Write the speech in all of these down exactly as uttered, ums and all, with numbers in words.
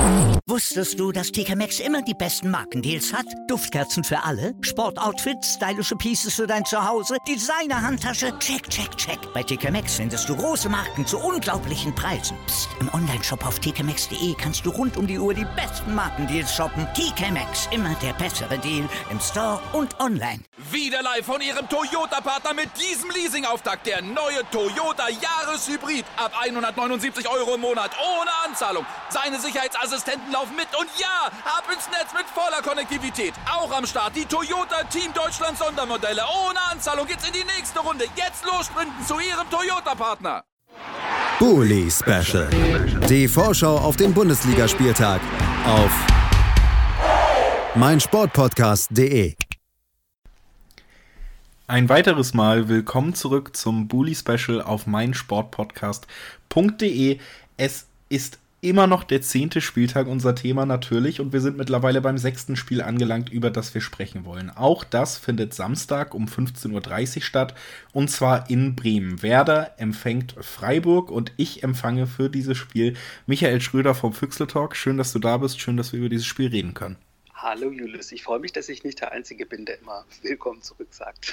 Wusstest du, dass T K Maxx immer die besten Markendeals hat? Duftkerzen für alle, Sportoutfits, stylische Pieces für dein Zuhause, Designer-Handtasche, check, check, check. Bei T K Maxx findest du große Marken zu unglaublichen Preisen. Psst. Im Onlineshop auf t k maxx punkt d e kannst du rund um die Uhr die besten Markendeals shoppen. T K Maxx, immer der bessere Deal im Store und online. Wieder live von Ihrem Toyota-Partner mit diesem Leasing-Auftakt. Der neue Toyota Jahreshybrid. Ab hundertneunundsiebzig Euro im Monat. Ohne Anzahlung. Seine Sicherheitsassistenten laufen mit. Und ja, ab ins Netz mit voller Konnektivität. Auch am Start die Toyota Team Deutschland Sondermodelle. Ohne Anzahlung geht's in die nächste Runde. Jetzt los sprinten zu Ihrem Toyota-Partner. Bully Special. Die Vorschau auf den Bundesligaspieltag auf meinsportpodcast punkt de. Ein weiteres Mal willkommen zurück zum Bully Special auf meinsportpodcast punkt de. Es ist immer noch der zehnte Spieltag unser Thema natürlich und wir sind mittlerweile beim sechsten Spiel angelangt, über das wir sprechen wollen. Auch das findet Samstag um fünfzehn Uhr dreißig statt und zwar in Bremen. Werder empfängt Freiburg und ich empfange für dieses Spiel Michael Schröder vom Füchsle-Talk. Schön, dass du da bist, schön, dass wir über dieses Spiel reden können. Hallo Julius, ich freue mich, dass ich nicht der Einzige bin, der immer willkommen zurück sagt.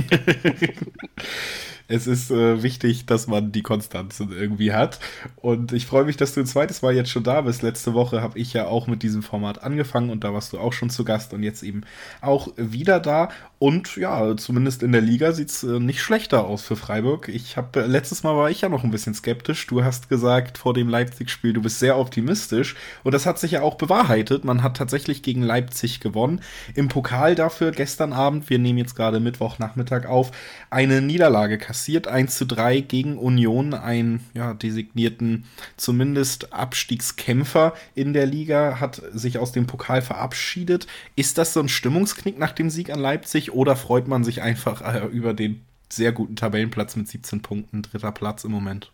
Es ist äh, wichtig, dass man die Konstanz irgendwie hat und ich freue mich, dass du ein zweites Mal jetzt schon da bist. Letzte Woche habe ich ja auch mit diesem Format angefangen und da warst du auch schon zu Gast und jetzt eben auch wieder da und ja, zumindest in der Liga sieht es äh, nicht schlechter aus für Freiburg. Ich habe äh, letztes Mal war ich ja noch ein bisschen skeptisch. Du hast gesagt vor dem Leipzig-Spiel, du bist sehr optimistisch und das hat sich ja auch bewahrheitet. Man hat tatsächlich gegen Leipzig gewonnen. Im Pokal dafür gestern Abend, wir nehmen jetzt gerade Mittwochnachmittag auf, eine Niederlage kassiert. eins zu drei gegen Union, einen ja, designierten zumindest Abstiegskämpfer in der Liga, hat sich aus dem Pokal verabschiedet. Ist das so ein Stimmungsknick nach dem Sieg an Leipzig oder freut man sich einfach äh, über den sehr guten Tabellenplatz mit siebzehn Punkten, dritter Platz im Moment?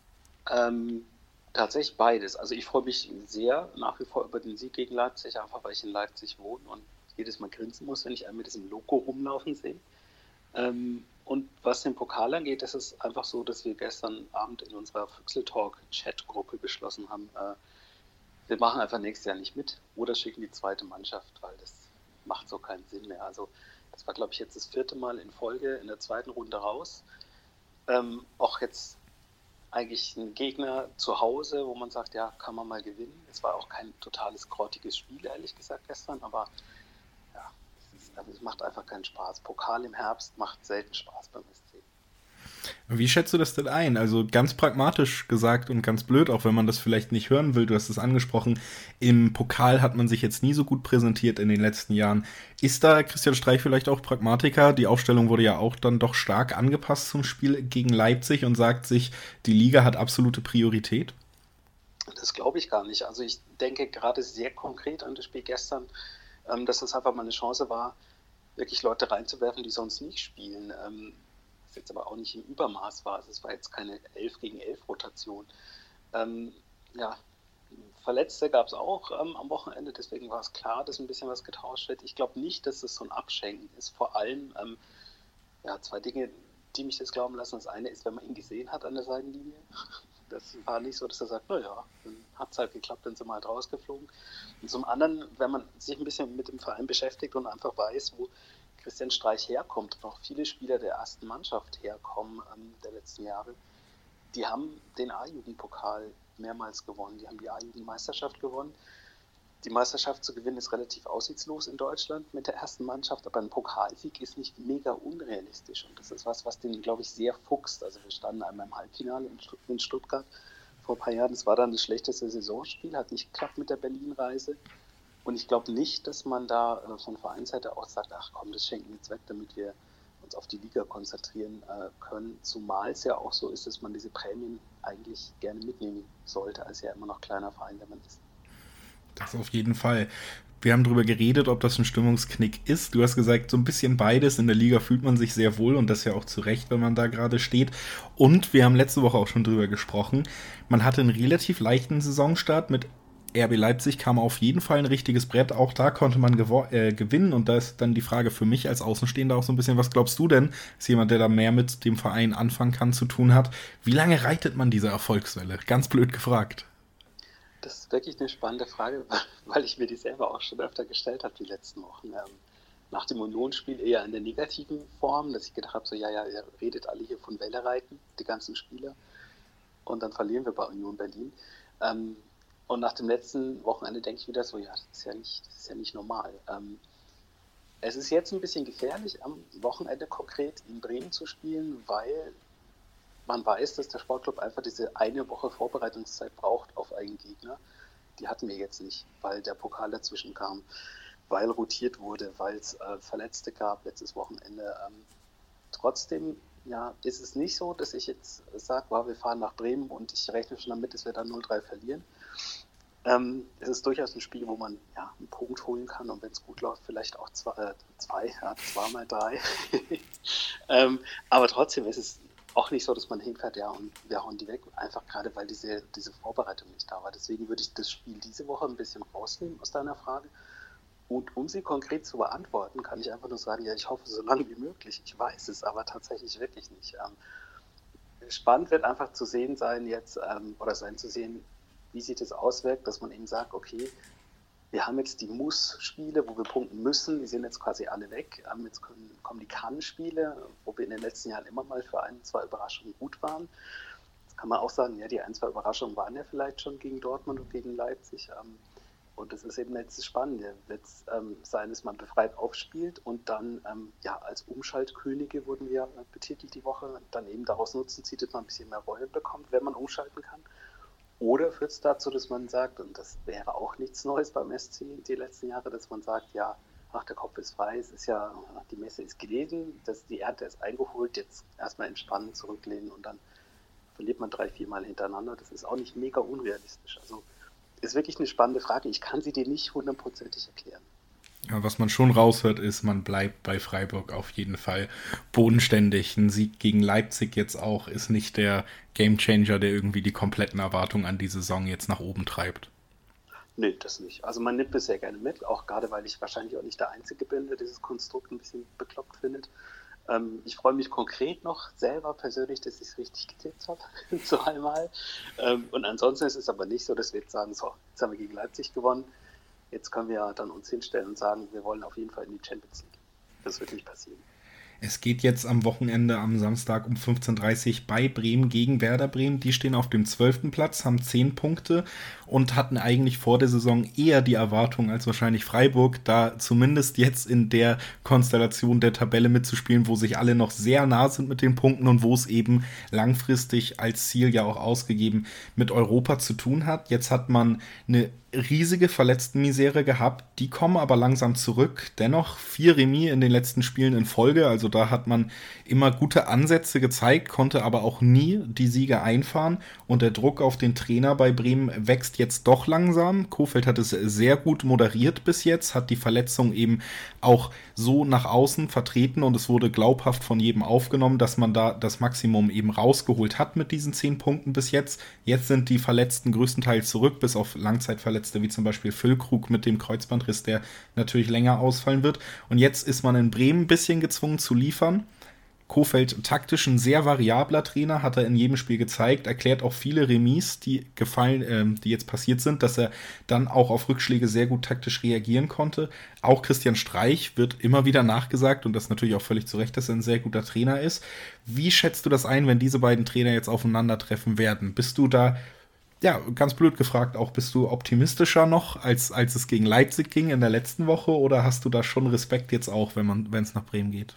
Ähm, tatsächlich beides. Also ich freue mich sehr nach wie vor über den Sieg gegen Leipzig, einfach weil ich in Leipzig wohne und jedes Mal grinsen muss, wenn ich einen mit diesem Logo rumlaufen sehe. Ähm, Und was den Pokal angeht, ist es einfach so, dass wir gestern Abend in unserer Füchsle-Talk-Chat-Gruppe beschlossen haben, äh, wir machen einfach nächstes Jahr nicht mit oder schicken die zweite Mannschaft, weil das macht so keinen Sinn mehr. Also das war, glaube ich, jetzt das vierte Mal in Folge in der zweiten Runde raus. Ähm, auch jetzt eigentlich ein Gegner zu Hause, wo man sagt, ja, kann man mal gewinnen. Es war auch kein totales grottiges Spiel, ehrlich gesagt, gestern, aber ja, also es macht einfach keinen Spaß. Pokal im Herbst macht selten Spaß beim S C. Wie schätzt du das denn ein? Also ganz pragmatisch gesagt und ganz blöd, auch wenn man das vielleicht nicht hören will, du hast es angesprochen, im Pokal hat man sich jetzt nie so gut präsentiert in den letzten Jahren. Ist da Christian Streich vielleicht auch Pragmatiker? Die Aufstellung wurde ja auch dann doch stark angepasst zum Spiel gegen Leipzig und sagt sich, die Liga hat absolute Priorität? Das glaube ich gar nicht. Also ich denke gerade sehr konkret an das Spiel gestern, dass es einfach mal eine Chance war, wirklich Leute reinzuwerfen, die sonst nicht spielen. Ähm, was jetzt aber auch nicht im Übermaß war. Also es war jetzt keine elf gegen elf Rotation. Ähm, ja, Verletzte gab es auch ähm, am Wochenende, deswegen war es klar, dass ein bisschen was getauscht wird. Ich glaube nicht, dass es so ein Abschenken ist. Vor allem ähm, ja, zwei Dinge, die mich das glauben lassen. Das eine ist, wenn man ihn gesehen hat an der Seitenlinie. Das war nicht so, dass er sagt, naja, dann hat es halt geklappt, dann sind wir halt rausgeflogen. Und zum anderen, wenn man sich ein bisschen mit dem Verein beschäftigt und einfach weiß, wo Christian Streich herkommt und auch viele Spieler der ersten Mannschaft herkommen ähm, der letzten Jahre, die haben den A-Jugendpokal mehrmals gewonnen. Die haben die A-Jugendmeisterschaft gewonnen. Die Meisterschaft zu gewinnen ist relativ aussichtslos in Deutschland mit der ersten Mannschaft, aber ein Pokalsieg ist nicht mega unrealistisch und das ist was, was den, glaube ich, sehr fuchst. Also wir standen einmal im Halbfinale in Stuttgart vor ein paar Jahren. Das war dann das schlechteste Saisonspiel, hat nicht geklappt mit der Berlin-Reise und ich glaube nicht, dass man da von Vereinsseite aus sagt, ach komm, das schenken wir jetzt weg, damit wir uns auf die Liga konzentrieren äh, können, zumal es ja auch so ist, dass man diese Prämien eigentlich gerne mitnehmen sollte, als ja immer noch kleiner Verein, der man ist. Das auf jeden Fall. Wir haben darüber geredet, ob das ein Stimmungsknick ist. Du hast gesagt, so ein bisschen beides. In der Liga fühlt man sich sehr wohl und das ja auch zu Recht, wenn man da gerade steht. Und wir haben letzte Woche auch schon drüber gesprochen. Man hatte einen relativ leichten Saisonstart. Mit R B Leipzig kam auf jeden Fall ein richtiges Brett. Auch da konnte man gewo- äh, gewinnen. Und da ist dann die Frage für mich als Außenstehender auch so ein bisschen, was glaubst du denn, als jemand, der da mehr mit dem Verein anfangen kann, zu tun hat? Wie lange reitet man diese Erfolgswelle? Ganz blöd gefragt. Das ist wirklich eine spannende Frage, weil ich mir die selber auch schon öfter gestellt habe die letzten Wochen. Ähm, nach dem Unionsspiel eher in der negativen Form, dass ich gedacht habe, so ja, ja, ihr redet alle hier von Welle reiten, die ganzen Spieler. Und dann verlieren wir bei Union Berlin. Ähm, und nach dem letzten Wochenende denke ich wieder so, ja, das ist ja nicht, das ist ja nicht normal. Ähm, es ist jetzt ein bisschen gefährlich, am Wochenende konkret in Bremen zu spielen, weil man weiß, dass der Sportclub einfach diese eine Woche Vorbereitungszeit braucht auf einen Gegner. Die hatten wir jetzt nicht, weil der Pokal dazwischen kam, weil rotiert wurde, weil es äh, Verletzte gab letztes Wochenende. Ähm, trotzdem ja, ist es nicht so, dass ich jetzt sage, wow, wir fahren nach Bremen und ich rechne schon damit, dass wir dann null drei verlieren. Ähm, es ist durchaus ein Spiel, wo man ja, einen Punkt holen kann und wenn es gut läuft, vielleicht auch zwei, äh, zwei ja, zweimal drei. ähm, aber trotzdem ist es auch nicht so, dass man hinfährt, ja, und wir hauen die weg, einfach gerade, weil diese, diese Vorbereitung nicht da war. Deswegen würde ich das Spiel diese Woche ein bisschen rausnehmen aus deiner Frage. Und um sie konkret zu beantworten, kann ich einfach nur sagen, ja, ich hoffe so lange wie möglich. Ich weiß es aber tatsächlich wirklich nicht. Ähm, spannend wird einfach zu sehen sein jetzt, ähm, oder sein zu sehen, wie sich das auswirkt, dass man eben sagt, okay, wir haben jetzt die Muss-Spiele, wo wir punkten müssen, die sind jetzt quasi alle weg. Ähm, jetzt können, kommen die Kann-Spiele, wo wir in den letzten Jahren immer mal für ein, zwei Überraschungen gut waren. Jetzt kann man auch sagen, ja, die ein, zwei Überraschungen waren ja vielleicht schon gegen Dortmund und gegen Leipzig. Ähm, Und das ist eben jetzt das Spannende. Wird es ähm, sein, dass man befreit aufspielt und dann ähm, ja als Umschaltkönige wurden wir äh, betitelt die Woche, dann eben daraus nutzen zieht, dass man ein bisschen mehr Reue bekommt, wenn man umschalten kann. Oder führt es dazu, dass man sagt, und das wäre auch nichts Neues beim S C die letzten Jahre, dass man sagt, ja, ach, der Kopf ist frei, es ist ja, die Messe ist gelesen, dass die Ernte ist eingeholt, jetzt erstmal entspannen, zurücklehnen und dann verliert man drei, vier Mal hintereinander. Das ist auch nicht mega unrealistisch. Also ist wirklich eine spannende Frage. Ich kann sie dir nicht hundertprozentig erklären. Ja, was man schon raushört, ist, man bleibt bei Freiburg auf jeden Fall bodenständig. Ein Sieg gegen Leipzig jetzt auch ist nicht der Gamechanger, der irgendwie die kompletten Erwartungen an die Saison jetzt nach oben treibt. Nee, das nicht. Also man nimmt es sehr gerne mit, auch gerade, weil ich wahrscheinlich auch nicht der Einzige bin, der dieses Konstrukt ein bisschen bekloppt findet. Ähm, ich freue mich konkret noch selber persönlich, dass ich es richtig getippt habe, zweimal. Ähm, und ansonsten ist es aber nicht so, dass wir jetzt sagen, so, jetzt haben wir gegen Leipzig gewonnen, jetzt können wir dann uns hinstellen und sagen, wir wollen auf jeden Fall in die Champions League. Das wird nicht passieren. Es geht jetzt am Wochenende, am Samstag um fünfzehn Uhr dreißig bei Bremen gegen Werder Bremen. Die stehen auf dem zwölften Platz, haben zehn Punkte und hatten eigentlich vor der Saison eher die Erwartung als wahrscheinlich Freiburg, da zumindest jetzt in der Konstellation der Tabelle mitzuspielen, wo sich alle noch sehr nah sind mit den Punkten und wo es eben langfristig als Ziel ja auch ausgegeben mit Europa zu tun hat. Jetzt hat man eine riesige Verletztenmisere gehabt, die kommen aber langsam zurück. Dennoch vier Remis in den letzten Spielen in Folge, also da hat man immer gute Ansätze gezeigt, konnte aber auch nie die Siege einfahren und der Druck auf den Trainer bei Bremen wächst jetzt doch langsam. Kohfeldt hat es sehr gut moderiert bis jetzt, hat die Verletzung eben auch so nach außen vertreten und es wurde glaubhaft von jedem aufgenommen, dass man da das Maximum eben rausgeholt hat mit diesen zehn Punkten bis jetzt. Jetzt sind die Verletzten größtenteils zurück, bis auf Langzeitverletzte wie zum Beispiel Füllkrug mit dem Kreuzbandriss, der natürlich länger ausfallen wird. Und jetzt ist man in Bremen ein bisschen gezwungen zu liefern. Kohfeldt taktisch ein sehr variabler Trainer, hat er in jedem Spiel gezeigt, erklärt auch viele Remis, die gefallen, äh, die jetzt passiert sind, dass er dann auch auf Rückschläge sehr gut taktisch reagieren konnte. Auch Christian Streich wird immer wieder nachgesagt und das natürlich auch völlig zu Recht, dass er ein sehr guter Trainer ist. Wie schätzt du das ein, wenn diese beiden Trainer jetzt aufeinandertreffen werden? Bist du da, ja, ganz blöd gefragt, auch bist du optimistischer noch, als, als es gegen Leipzig ging in der letzten Woche oder hast du da schon Respekt jetzt auch, wenn man, wenn es nach Bremen geht?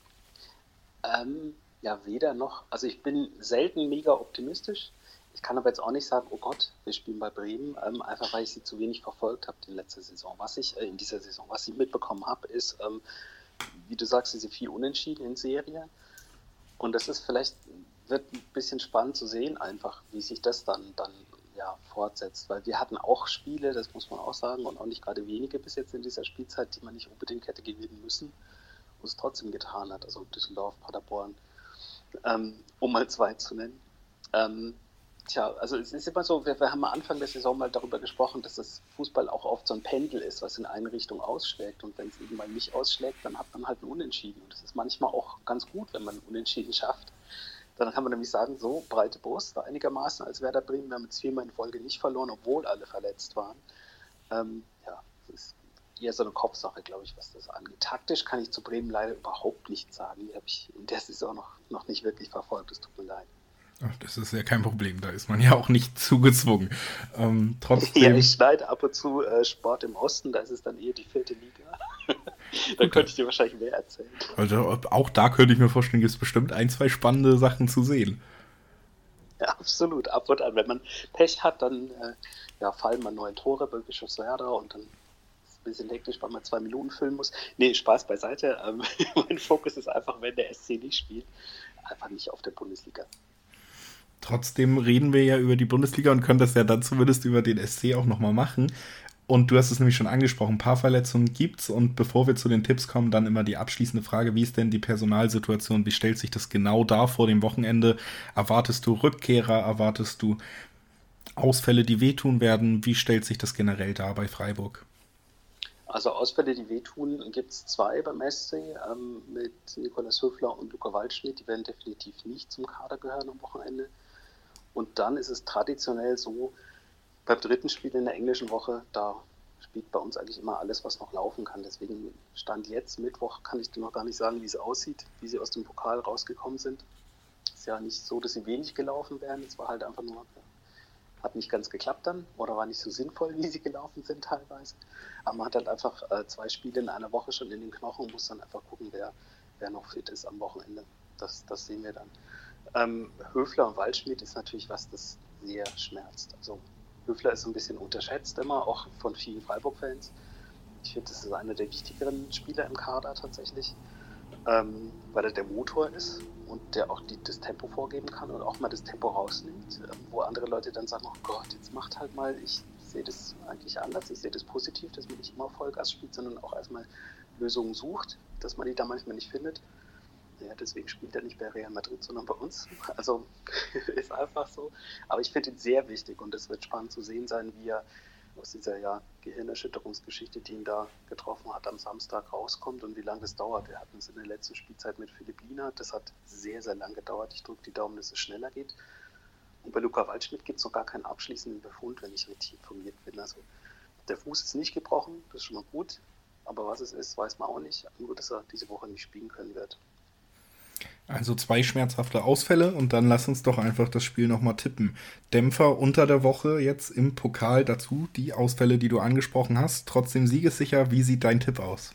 Ähm, ja, weder noch. Also ich bin selten mega optimistisch. Ich kann aber jetzt auch nicht sagen, oh Gott, wir spielen bei Bremen, ähm, einfach weil ich sie zu wenig verfolgt habe in letzter Saison. Was ich äh, in dieser Saison, was ich mitbekommen habe, ist, ähm, wie du sagst, diese vier Unentschieden in Serie. Und das ist vielleicht, wird ein bisschen spannend zu sehen einfach, wie sich das dann, dann ja, fortsetzt. Weil wir hatten auch Spiele, das muss man auch sagen, und auch nicht gerade wenige bis jetzt in dieser Spielzeit, die man nicht unbedingt hätte gewinnen müssen. Und es trotzdem getan hat, also Düsseldorf, Paderborn, ähm, um mal zwei zu nennen. Ähm, tja, also es ist immer so, wir, wir haben am Anfang der Saison mal darüber gesprochen, dass das Fußball auch oft so ein Pendel ist, was in eine Richtung ausschlägt und wenn es eben mal nicht ausschlägt, dann hat man halt ein Unentschieden und das ist manchmal auch ganz gut, wenn man ein Unentschieden schafft, Dann kann man nämlich sagen, so breite Brust war einigermaßen als Werder Bremen. Wir haben jetzt viermal in Folge nicht verloren, obwohl alle verletzt waren. Ähm, ja, das ist eher so eine Kopfsache, glaube ich, was das angeht. Taktisch kann ich zu Bremen leider überhaupt nichts sagen. Die habe ich in der Saison noch, noch nicht wirklich verfolgt. Das tut mir leid. Ach, das ist ja kein Problem, da ist man ja auch nicht zugezwungen. Ähm, trotzdem... Ja, ich schneide ab und zu äh, Sport im Osten, da ist es dann eher die vierte Liga. Da könnte ich dir wahrscheinlich mehr erzählen. Also auch da könnte ich mir vorstellen, gibt es bestimmt ein, zwei spannende Sachen zu sehen. Ja, absolut, ab und an. Wenn man Pech hat, dann äh, ja, fallen mal neue Tore bei Bischofswerda und dann ist es ein bisschen hektisch, weil man zwei Minuten füllen muss. Nee, Spaß beiseite. Ähm, mein Fokus ist einfach, wenn der S C nicht spielt, einfach nicht auf der Bundesliga. Trotzdem reden wir ja über die Bundesliga und können das ja dann zumindest über den S C auch nochmal machen. Und du hast es nämlich schon angesprochen, ein paar Verletzungen gibt's. Und bevor wir zu den Tipps kommen, dann immer die abschließende Frage, wie ist denn die Personalsituation? Wie stellt sich das genau dar vor dem Wochenende? Erwartest du Rückkehrer? Erwartest du Ausfälle, die wehtun werden? Wie stellt sich das generell dar bei Freiburg? Also Ausfälle, die wehtun, gibt es zwei beim S C ähm, mit Nikolaus Höfler und Luca Waldschmidt. Die werden definitiv nicht zum Kader gehören am Wochenende. Und dann ist es traditionell so, beim dritten Spiel in der englischen Woche, da spielt bei uns eigentlich immer alles, was noch laufen kann. Deswegen Stand jetzt, Mittwoch, kann ich dir noch gar nicht sagen, wie es aussieht, wie sie aus dem Pokal rausgekommen sind. Ist ja nicht so, dass sie wenig gelaufen wären. Es war halt einfach nur, hat nicht ganz geklappt dann oder war nicht so sinnvoll, wie sie gelaufen sind teilweise. Aber man hat halt einfach äh, zwei Spiele in einer Woche schon in den Knochen und muss dann einfach gucken, wer, wer noch fit ist am Wochenende. Das, das sehen wir dann. Ähm, Höfler und Waldschmidt ist natürlich was, das sehr schmerzt. Also Höfler ist so ein bisschen unterschätzt immer, auch von vielen Freiburg-Fans. Ich finde, das ist einer der wichtigeren Spieler im Kader tatsächlich, ähm, weil er der Motor ist und der auch die, das Tempo vorgeben kann und auch mal das Tempo rausnimmt, ähm, wo andere Leute dann sagen, oh Gott, jetzt macht halt mal, ich sehe das eigentlich anders, ich sehe das positiv, dass man nicht immer Vollgas spielt, sondern auch erstmal Lösungen sucht, dass man die da manchmal nicht findet. Ja, deswegen spielt er nicht bei Real Madrid, sondern bei uns. Also ist einfach so. Aber ich finde ihn sehr wichtig und es wird spannend zu sehen sein, wie er aus dieser ja, Gehirnerschütterungsgeschichte, die ihn da getroffen hat, am Samstag rauskommt und wie lange das dauert. Wir hatten es in der letzten Spielzeit mit Philipp Lienhardt. Das hat sehr, sehr lang gedauert. Ich drücke die Daumen, dass es schneller geht. Und bei Luca Waldschmidt gibt es noch gar keinen abschließenden Befund, wenn ich richtig informiert bin. Also der Fuß ist nicht gebrochen, das ist schon mal gut. Aber was es ist, weiß man auch nicht. Nur, dass er diese Woche nicht spielen können wird. Also zwei schmerzhafte Ausfälle und dann lass uns doch einfach das Spiel nochmal tippen. Dämpfer unter der Woche jetzt im Pokal dazu, die Ausfälle, die du angesprochen hast. Trotzdem siegessicher, wie sieht dein Tipp aus?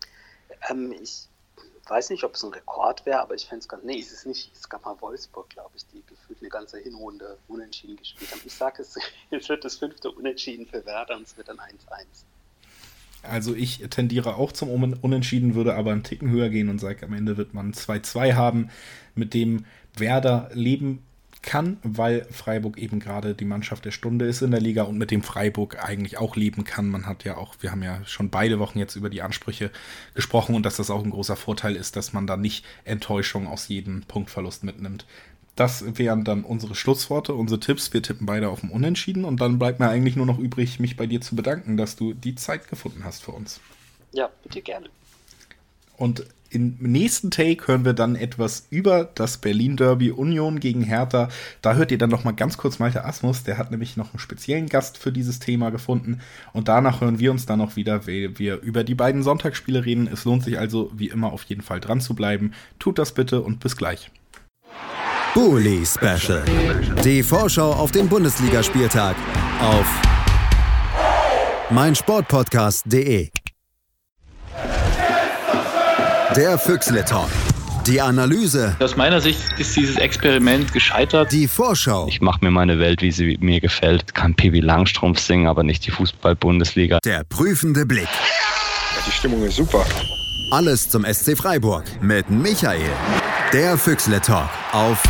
Ähm, ich weiß nicht, ob es ein Rekord wäre, aber ich fände es ganz... Nee, ist es nicht. Es gab mal Wolfsburg, glaube ich, die gefühlt eine ganze Hinrunde unentschieden gespielt haben. Ich sage, es, es wird das fünfte Unentschieden für Werder und es wird dann eins eins. Also ich tendiere auch zum Unentschieden, würde aber einen Ticken höher gehen und sage, am Ende wird man zwei zwei haben, mit dem Werder leben kann, weil Freiburg eben gerade die Mannschaft der Stunde ist in der Liga und mit dem Freiburg eigentlich auch leben kann. Man hat ja auch, wir haben ja schon beide Wochen jetzt über die Ansprüche gesprochen und dass das auch ein großer Vorteil ist, dass man da nicht Enttäuschung aus jedem Punktverlust mitnimmt. Das wären dann unsere Schlussworte, unsere Tipps. Wir tippen beide auf dem Unentschieden und dann bleibt mir eigentlich nur noch übrig, mich bei dir zu bedanken, dass du die Zeit gefunden hast für uns. Ja, bitte gerne. Und im nächsten Take hören wir dann etwas über das Berlin-Derby Union gegen Hertha. Da hört ihr dann noch mal ganz kurz Malte Asmus, der hat nämlich noch einen speziellen Gast für dieses Thema gefunden. Und danach hören wir uns dann noch wieder, weil wir über die beiden Sonntagsspiele reden. Es lohnt sich also wie immer auf jeden Fall dran zu bleiben. Tut das bitte und bis gleich. Bully Special. Die Vorschau auf den Bundesligaspieltag auf meinsportpodcast punkt de. Der Füchsle Talk. Die Analyse. Aus meiner Sicht ist dieses Experiment gescheitert. Die Vorschau. Ich mache mir meine Welt, wie sie mir gefällt. Kann Pippi Langstrumpf singen, aber nicht die Fußball-Bundesliga. Der prüfende Blick. Ja, die Stimmung ist super. Alles zum S C Freiburg mit Michael. Der Füchsle Talk auf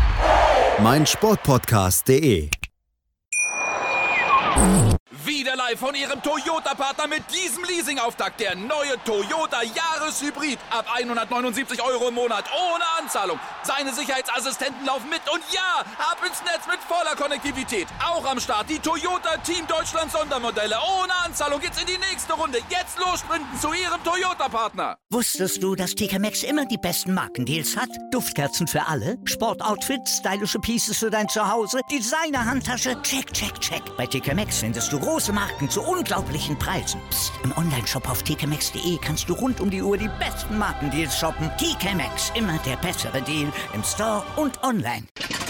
meinsportpodcast punkt de. Wieder live Live von Ihrem Toyota-Partner mit diesem Leasing-Auftakt. Der neue Toyota Jahreshybrid. Ab hundertneunundsiebzig Euro im Monat. Ohne Anzahlung. Seine Sicherheitsassistenten laufen mit. Und ja, ab ins Netz mit voller Konnektivität. Auch am Start die Toyota Team Deutschland Sondermodelle. Ohne Anzahlung geht's in die nächste Runde. Jetzt los sprinten zu Ihrem Toyota-Partner. Wusstest du, dass T K Maxx immer die besten Markendeals hat? Duftkerzen für alle, Sportoutfits, stylische Pieces für dein Zuhause, Designer-Handtasche, check, check, check. Bei T K Maxx findest du große Marken zu unglaublichen Preisen. Psst. im Onlineshop auf t k maxx punkt d e kannst du rund um die Uhr die besten Markendeals shoppen. T K Maxx, immer der bessere Deal im Store und online.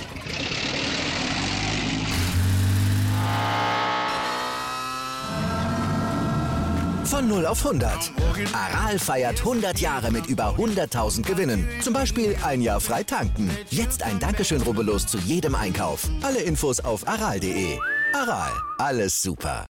Von null auf hundert. Aral feiert hundert Jahre mit über hunderttausend Gewinnen. Zum Beispiel ein Jahr frei tanken. Jetzt ein Dankeschön, rubbellos zu jedem Einkauf. Alle Infos auf aral punkt de. Aral, alles super.